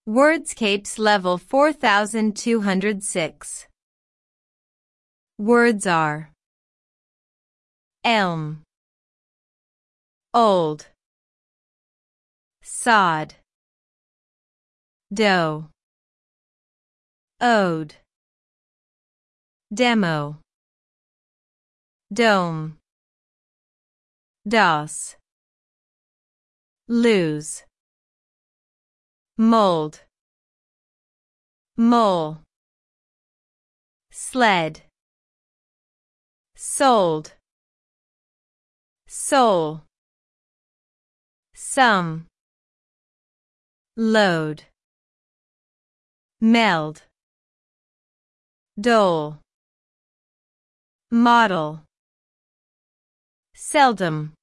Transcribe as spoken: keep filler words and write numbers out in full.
Wordscapes level four thousand two hundred six. Words are elm, old, sod, dough, ode, demo, dome, DOS, lose, mold, mole, sled, sold, soul, sum, load, meld, dole, model, seldom,